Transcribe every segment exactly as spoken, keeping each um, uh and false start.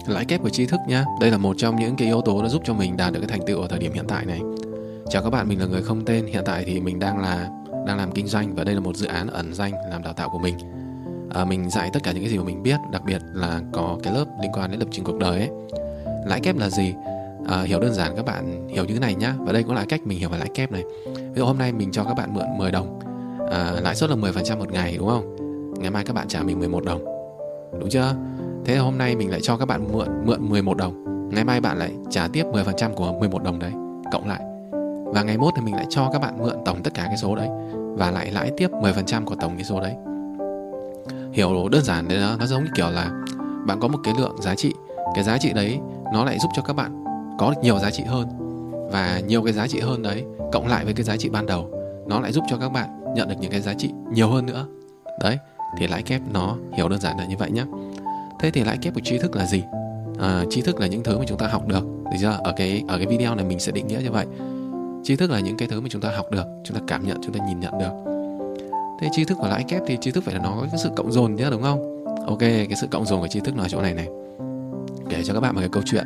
lãi kép của tri thức nhá. Đây là một trong những cái yếu tố đã giúp cho mình đạt được cái thành tựu ở thời điểm hiện tại này. Chào các bạn, mình là người không tên. Hiện tại thì mình đang là đang làm kinh doanh và đây là một dự án ẩn danh làm đào tạo của mình. À, mình dạy tất cả những cái gì mà mình biết, đặc biệt là có cái lớp liên quan đến lập trình cuộc đời ấy. Lãi kép là gì? À, hiểu đơn giản các bạn hiểu như thế này nhá. Và đây cũng là cách mình hiểu về lãi kép này. Ví dụ hôm nay mình cho các bạn mượn mười đồng, à, lãi suất là mười phần trăm một ngày, đúng không? Ngày mai các bạn trả mình mười một đồng, đúng chưa? Thế hôm nay mình lại cho các bạn mượn mượn mười một đồng, ngày mai bạn lại trả tiếp mười phần trăm của mười một đồng đấy, cộng lại. Và ngày mốt thì mình lại cho các bạn mượn tổng tất cả cái số đấy và lại lãi tiếp mười phần trăm của tổng cái số đấy. Hiểu đơn giản đấy, nó, nó giống như kiểu là bạn có một cái lượng giá trị, cái giá trị đấy nó lại giúp cho các bạn có được nhiều giá trị hơn, và nhiều cái giá trị hơn đấy cộng lại với cái giá trị ban đầu nó lại giúp cho các bạn nhận được những cái giá trị nhiều hơn nữa. Đấy, thì lãi kép nó hiểu đơn giản là như vậy nhé. Thế thì lãi kép của tri thức là gì? À, tri thức là những thứ mà chúng ta học được. Được chưa? Ở cái ở cái video này mình sẽ định nghĩa như vậy. Tri thức là những cái thứ mà chúng ta học được, chúng ta cảm nhận, chúng ta nhìn nhận được. Thế tri thức của lãi kép thì tri thức phải là nó có cái sự cộng dồn nhé, đúng không? Ok, cái sự cộng dồn của tri thức là ở chỗ này này. Kể cho các bạn một cái câu chuyện.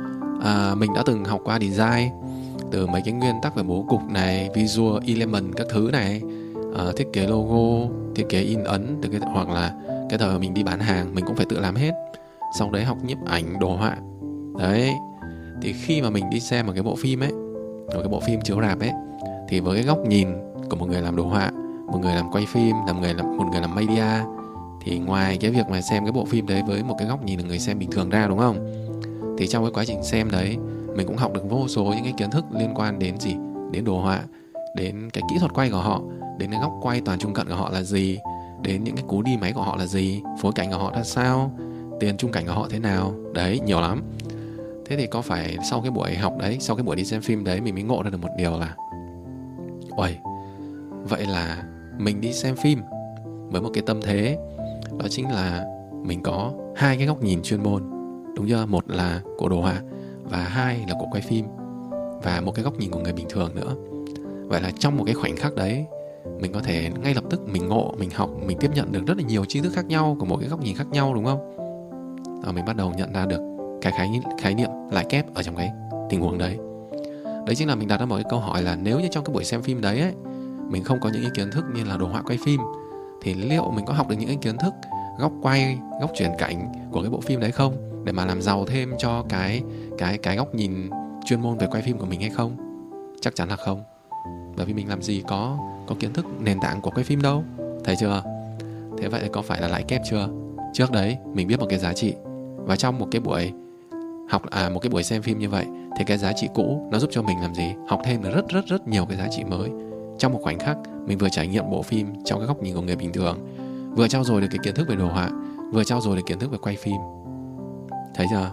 À, mình đã từng học qua design, từ mấy cái nguyên tắc về bố cục này, visual element các thứ này, à, thiết kế logo, thiết kế in ấn, từ cái, hoặc là cái thời mà mình đi bán hàng mình cũng phải tự làm hết. Sau đấy học nhiếp ảnh, đồ họa. Đấy, thì khi mà mình đi xem một cái bộ phim ấy, một cái bộ phim chiếu rạp ấy, thì với cái góc nhìn của một người làm đồ họa, một người làm quay phim, là một người làm một người làm media, thì ngoài cái việc mà xem cái bộ phim đấy với một cái góc nhìn là người xem bình thường ra, đúng không? Thì trong cái quá trình xem đấy, mình cũng học được vô số những cái kiến thức liên quan đến gì? Đến đồ họa, đến cái kỹ thuật quay của họ, đến cái góc quay toàn trung cận của họ là gì, đến những cái cú đi máy của họ là gì, phối cảnh của họ ra sao, tiền trung cảnh của họ thế nào. Đấy, nhiều lắm. Thế thì có phải sau cái buổi học đấy, sau cái buổi đi xem phim đấy, mình mới ngộ ra được một điều là uầy, vậy là mình đi xem phim với một cái tâm thế, đó chính là mình có hai cái góc nhìn chuyên môn, đúng chưa? Một là của đồ họa và hai là của quay phim, và một cái góc nhìn của người bình thường nữa. Vậy là trong một cái khoảnh khắc đấy, mình có thể ngay lập tức mình ngộ, mình học, mình tiếp nhận được rất là nhiều tri thức khác nhau của một cái góc nhìn khác nhau, đúng không? Và mình bắt đầu nhận ra được cái khái, khái niệm lãi kép ở trong cái tình huống đấy. Đấy chính là mình đặt ra một cái câu hỏi là nếu như trong cái buổi xem phim đấy ấy, mình không có những cái kiến thức như là đồ họa quay phim, thì liệu mình có học được những cái kiến thức góc quay, góc chuyển cảnh của cái bộ phim đấy không, để mà làm giàu thêm cho cái cái cái góc nhìn chuyên môn về quay phim của mình hay không? Chắc chắn là không. Bởi vì mình làm gì có có kiến thức nền tảng của quay phim đâu. Thấy chưa? Thế vậy thì có phải là lãi kép chưa? Trước đấy mình biết một cái giá trị, và trong một cái buổi học à một cái buổi xem phim như vậy, thì cái giá trị cũ nó giúp cho mình làm gì? Học thêm được rất rất rất nhiều cái giá trị mới. Trong một khoảnh khắc, mình vừa trải nghiệm bộ phim trong cái góc nhìn của người bình thường, vừa trau dồi được cái kiến thức về đồ họa, vừa trau dồi được kiến thức về quay phim. Thấy chưa?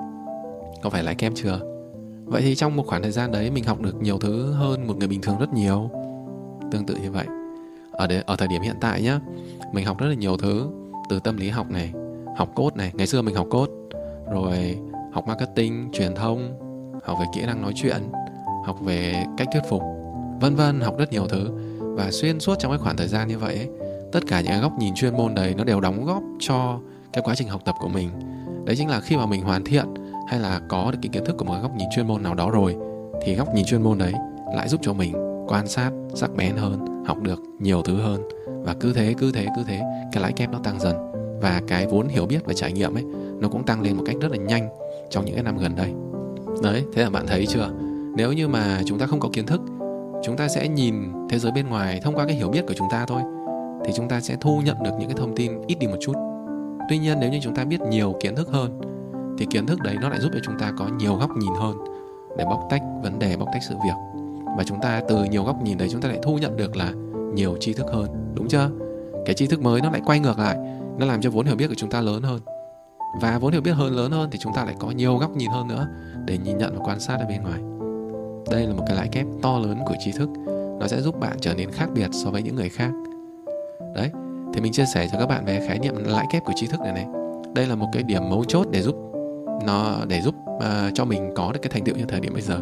Có phải lãi kép chưa? Vậy thì trong một khoảng thời gian đấy, mình học được nhiều thứ hơn một người bình thường rất nhiều. Tương tự như vậy, ở, đấy, ở thời điểm hiện tại nhá, mình học rất là nhiều thứ, từ tâm lý học này, học code này. Ngày xưa mình học code, rồi học marketing, truyền thông, học về kỹ năng nói chuyện, học về cách thuyết phục, vân vân, học rất nhiều thứ. Và xuyên suốt trong cái khoảng thời gian như vậy ấy, tất cả những cái góc nhìn chuyên môn đấy nó đều đóng góp cho cái quá trình học tập của mình. Đấy chính là khi mà mình hoàn thiện hay là có được cái kiến thức của một góc nhìn chuyên môn nào đó rồi, thì góc nhìn chuyên môn đấy lại giúp cho mình quan sát sắc bén hơn, học được nhiều thứ hơn. Và cứ thế, cứ thế, cứ thế, cái lãi kép nó tăng dần. Và cái vốn hiểu biết và trải nghiệm ấy, nó cũng tăng lên một cách rất là nhanh trong những cái năm gần đây. Đấy, thế là bạn thấy chưa? Nếu như mà chúng ta không có kiến thức, chúng ta sẽ nhìn thế giới bên ngoài thông qua cái hiểu biết của chúng ta thôi, thì chúng ta sẽ thu nhận được những cái thông tin ít đi một chút. Tuy nhiên nếu như chúng ta biết nhiều kiến thức hơn, thì kiến thức đấy nó lại giúp cho chúng ta có nhiều góc nhìn hơn để bóc tách vấn đề, bóc tách sự việc. Và chúng ta từ nhiều góc nhìn đấy, chúng ta lại thu nhận được là nhiều tri thức hơn, đúng chưa? Cái tri thức mới nó lại quay ngược lại, nó làm cho vốn hiểu biết của chúng ta lớn hơn. Và vốn hiểu biết hơn lớn hơn thì chúng ta lại có nhiều góc nhìn hơn nữa để nhìn nhận và quan sát ở bên ngoài. Đây là một cái lãi kép to lớn của tri thức. Nó sẽ giúp bạn trở nên khác biệt so với những người khác. Đấy, thì mình chia sẻ cho các bạn về khái niệm lãi kép của tri thức này này. Đây là một cái điểm mấu chốt để giúp nó để giúp uh, cho mình có được cái thành tựu như thời điểm bây giờ.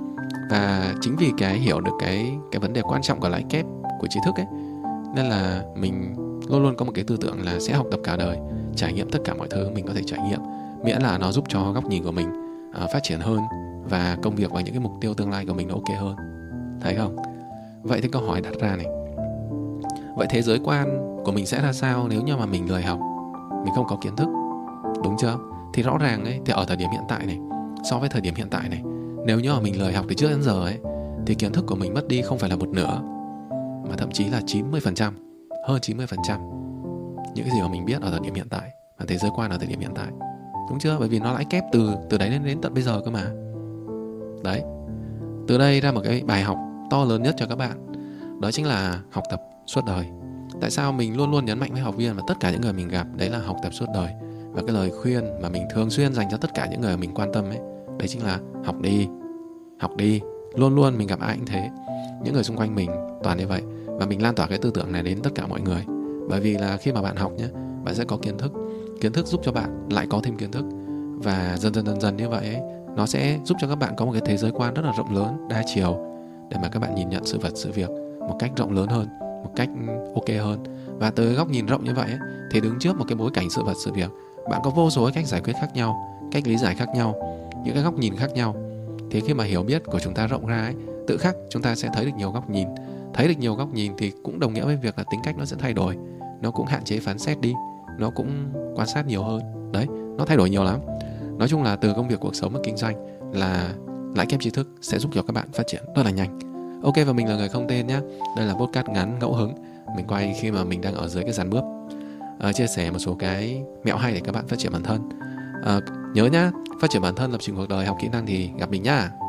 Và chính vì cái hiểu được cái cái vấn đề quan trọng của lãi kép của tri thức ấy, nên là mình luôn luôn có một cái tư tưởng là sẽ học tập cả đời, trải nghiệm tất cả mọi thứ mình có thể trải nghiệm, miễn là nó giúp cho góc nhìn của mình uh, phát triển hơn và công việc và những cái mục tiêu tương lai của mình nó ok hơn. Thấy không? Vậy thì câu hỏi đặt ra này, vậy thế giới quan của mình sẽ ra sao nếu như mà mình lười học, mình không có kiến thức, đúng chưa? Thì rõ ràng ấy, thì ở thời điểm hiện tại này, so với thời điểm hiện tại này, nếu như mà mình lười học từ trước đến giờ ấy, thì kiến thức của mình mất đi không phải là một nửa, mà thậm chí là chín mươi phần trăm, hơn chín mươi phần trăm những cái gì mà mình biết ở thời điểm hiện tại và thế giới quan ở thời điểm hiện tại, đúng chưa? Bởi vì nó lãi kép từ từ đấy đến đến tận bây giờ cơ mà. Đấy, từ đây ra một cái bài học to lớn nhất cho các bạn, đó chính là học tập suốt đời. Tại sao mình luôn luôn nhấn mạnh với học viên và tất cả những người mình gặp, đấy là học tập suốt đời. Và cái lời khuyên mà mình thường xuyên dành cho tất cả những người mình quan tâm ấy, đấy chính là học đi, học đi. Luôn luôn mình gặp ai cũng thế, những người xung quanh mình toàn như vậy. Và mình lan tỏa cái tư tưởng này đến tất cả mọi người. Bởi vì là khi mà bạn học nhé, bạn sẽ có kiến thức, kiến thức giúp cho bạn lại có thêm kiến thức. Và dần dần dần dần như vậy ấy, nó sẽ giúp cho các bạn có một cái thế giới quan rất là rộng lớn, đa chiều, để mà các bạn nhìn nhận sự vật, sự việc một cách rộng lớn hơn, một cách ok hơn. Và từ góc nhìn rộng như vậy ấy, thì đứng trước một cái bối cảnh sự vật, sự việc, bạn có vô số cách giải quyết khác nhau, cách lý giải khác nhau, những cái góc nhìn khác nhau. Thì khi mà hiểu biết của chúng ta rộng ra ấy, tự khắc chúng ta sẽ thấy được nhiều góc nhìn. Thấy được nhiều góc nhìn thì cũng đồng nghĩa với việc là tính cách nó sẽ thay đổi, nó cũng hạn chế phán xét đi, nó cũng quan sát nhiều hơn. Đấy, nó thay đổi nhiều lắm. Nói chung là từ công việc, cuộc sống và kinh doanh là lãi kép tri thức sẽ giúp cho các bạn phát triển rất là nhanh. Ok, và mình là người không tên nhé. Đây là podcast ngắn ngẫu hứng mình quay khi mà mình đang ở dưới cái dàn bước, à, chia sẻ một số cái mẹo hay để các bạn phát triển bản thân. à, Nhớ nhá, phát triển bản thân, lập trình cuộc đời, học kỹ năng thì gặp mình nhá.